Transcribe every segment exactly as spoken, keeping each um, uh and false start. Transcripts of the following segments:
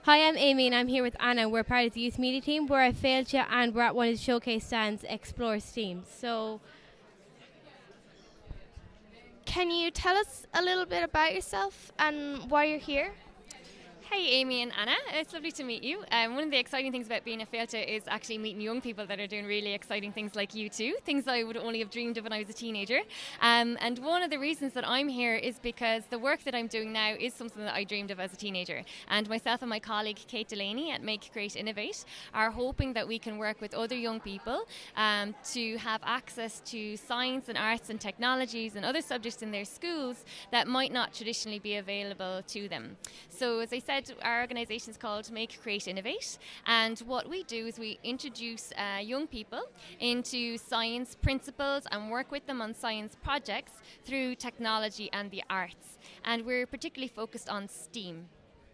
Hi, I'm Amy and I'm here with Anna. We're part of the youth media team. We're at Failcha and we're at one of the showcase stands, Explore STEAM. So, Can you tell us a little bit about yourself and why you're here? Hey Amy and Anna, it's lovely to meet you. Um, one of the exciting things about being a Failcha is actually meeting young people that are doing really exciting things like you too, things I would only have dreamed of when I was a teenager. Um, and one of the reasons that I'm here is because the work that I'm doing now is something that I dreamed of as a teenager. And myself and my colleague Kate Delaney at Make, Create, Innovate are hoping that we can work with other young people um, to have access to science and arts and technologies and other subjects in their schools that might not traditionally be available to them. So as I said, our organisation is called Make, Create, Innovate, and what we do is we introduce uh, young people into science principles and work with them on science projects through technology and the arts, and we're particularly focused on STEAM.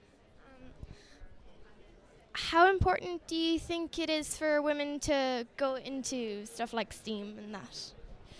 How important do you think it is for women to go into stuff like STEAM and that?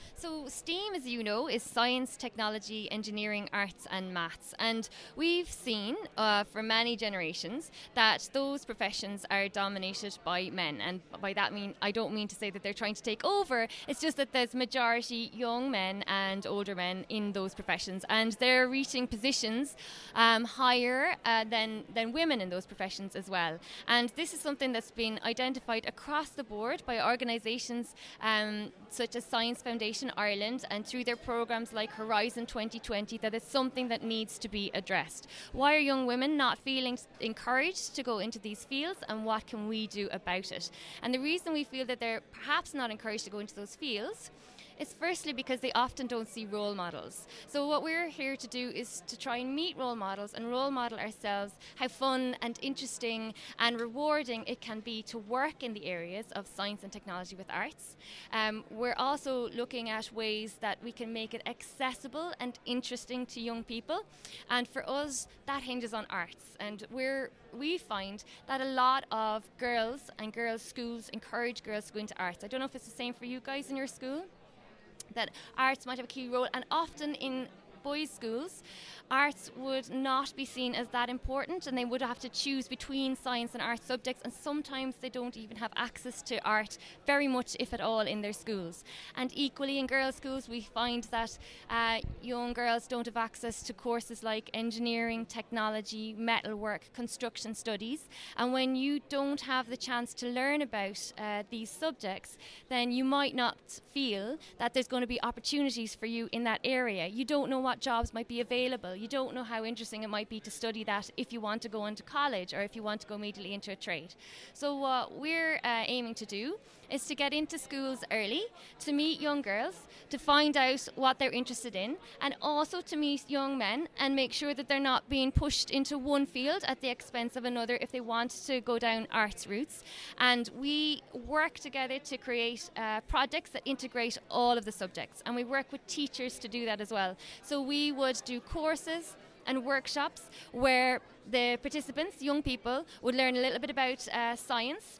So STEAM, as you know, is science, technology, engineering, arts and maths. And we've seen uh, for many generations that those professions are dominated by men. And by that mean, I don't mean to say that they're trying to take over. It's just that there's majority young men and older men in those professions. And they're reaching positions um, higher uh, than, than women in those professions as well. And this is something that's been identified across the board by organisations um, such as Science Foundation Ireland and through their programs like Horizon twenty twenty, that is something that needs to be addressed. Why are young women not feeling encouraged to go into these fields, and what can we do about it? And the reason we feel that they're perhaps not encouraged to go into those fields is firstly because they often don't see role models. So what we're here to do is to try and meet role models and role model ourselves how fun and interesting and rewarding it can be to work in the areas of science and technology with arts. Um, we're also looking at ways that we can make it accessible and interesting to young people, and for us that hinges on arts, and we're we find that a lot of girls and girls' schools encourage girls to go into arts. I don't know if it's the same for you guys in your school, that arts might have a key role, and often in boys' schools arts would not be seen as that important, and they would have to choose between science and art subjects, and sometimes they don't even have access to art very much, if at all, in their schools. And equally in girls' schools we find that uh, young girls don't have access to courses like engineering, technology, metalwork, construction studies, and when you don't have the chance to learn about uh, these subjects, then you might not feel that there's going to be opportunities for you in that area. You don't know what jobs might be available. You don't know how interesting it might be to study that if you want to go into college or if you want to go immediately into a trade. So what we're uh, aiming to do is to get into schools early, to meet young girls, to find out what they're interested in, and also to meet young men and make sure that they're not being pushed into one field at the expense of another if they want to go down arts routes. And we work together to create uh, projects that integrate all of the subjects, and we work with teachers to do that as well. So we would do courses and workshops where the participants, young people, would learn a little bit about uh, science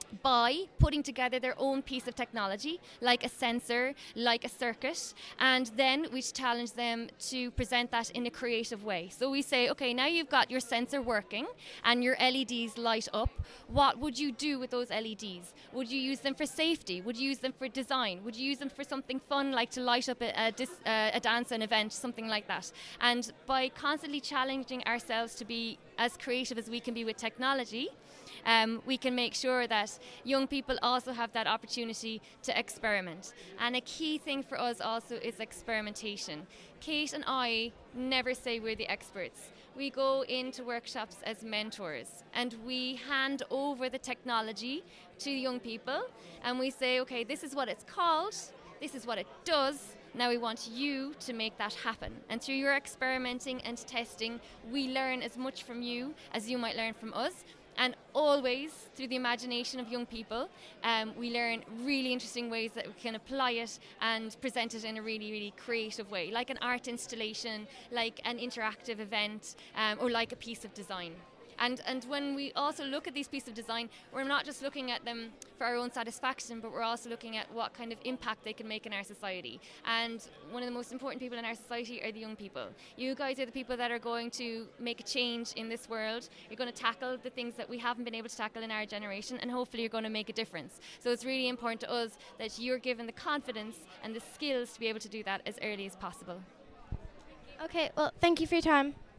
by putting together their own piece of technology, like a sensor, like a circuit, and then we challenge them to present that in a creative way. So we say, okay, now you've got your sensor working and your L E Ds light up. What would you do with those L E Ds? Would you use them for safety? Would you use them for design? Would you use them for something fun, like to light up a, a, dis, uh, a dance, an event, something like that? And by constantly challenging ourselves to be as creative as we can be with technology, Um, we can make sure that young people also have that opportunity to experiment. And a key thing for us also is experimentation. Kate and I never say we're the experts. We go into workshops as mentors and we hand over the technology to young people, and we say, okay, this is what it's called, this is what it does. Now we want you to make that happen. And through your experimenting and testing, we learn as much from you as you might learn from us. And always, through the imagination of young people, um, we learn really interesting ways that we can apply it and present it in a really, really creative way, like an art installation, like an interactive event, um, or like a piece of design. And and when we also look at these pieces of design, we're not just looking at them for our own satisfaction, but we're also looking at what kind of impact they can make in our society. And one of the most important people in our society are the young people. You guys are the people that are going to make a change in this world. You're going to tackle the things that we haven't been able to tackle in our generation, and hopefully you're going to make a difference. So it's really important to us that you're given the confidence and the skills to be able to do that as early as possible. Okay, well, thank you for your time.